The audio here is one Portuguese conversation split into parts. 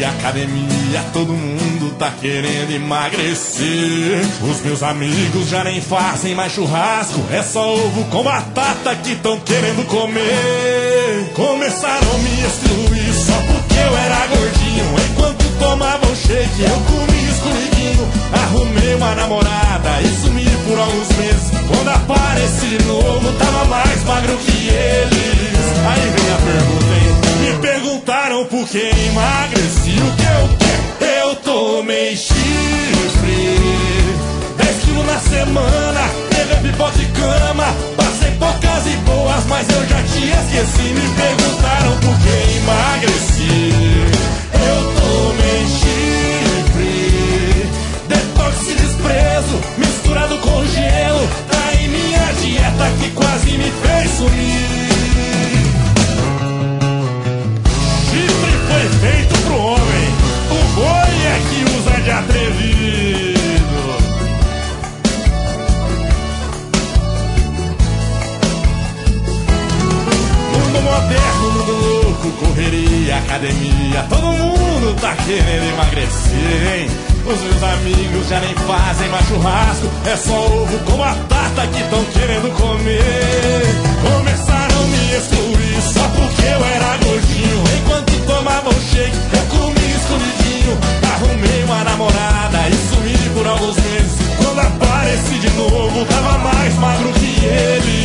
correria, academia, todo mundo tá querendo emagrecer. Os meus amigos já nem fazem mais churrasco, é só ovo com batata que tão querendo comer. Começaram a me excluir só porque eu era gordinho. Enquanto tomavam shake, eu comia escondidinho. Arrumei uma namorada e sumi por alguns meses. Quando apareci de novo, tava mais magro que eles. Aí vem a pergunta, hein? Me perguntaram por que emagreci. O que eu quero? Eu tomei chifre. 10 quilos na semana, teve pipoca e cama. Passei poucas e boas, mas eu já te esqueci. Me perguntaram por que emagreci. Eu tomei chifre. Detox e desprezo, misturado com gelo. Tá em minha dieta que quase me fez sumir. Chifre foi feito pro homem, o boi é que usa de atrevido. Mundo moderno, mundo louco, correria, academia, todo mundo tá querendo emagrecer, hein? Os meus amigos já nem fazem mais churrasco, é só ovo com batata que tão querendo comer. Começaram a me excluir só porque eu era gordinho. Enquanto tomavam shake, eu comia escondidinho. Arrumei uma namorada e sumi por alguns meses. Quando apareci de novo, tava mais magro que ele.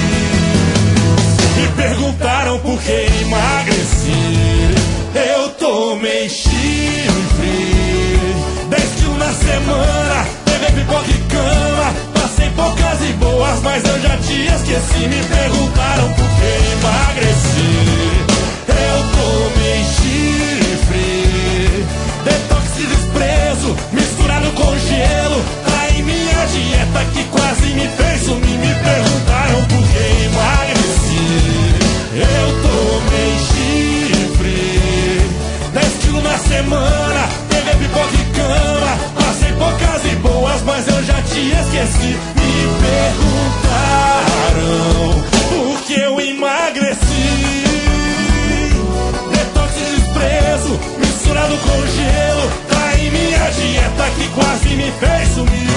Me perguntaram por que emagreci. Eu tomei chifre. 10 quilos na semana, teve pipoca e cama. Passei poucas e boas, mas eu já te esqueci. Me perguntaram por que emagreci. Eu tomei chifre. Detox e desprezo, misturado com gelo. Tá em minha dieta que quase me fez sumir. Me perguntaram por que emagreci. Eu tomei chifre. 10 quilos na semana, teve pipoca e cama. Passei poucas e boas, mas eu já te esqueci. Me perguntaram por que eu emagreci. Detox e desprezo, misturado com gelo. Tá em minha dieta que quase me fez sumir.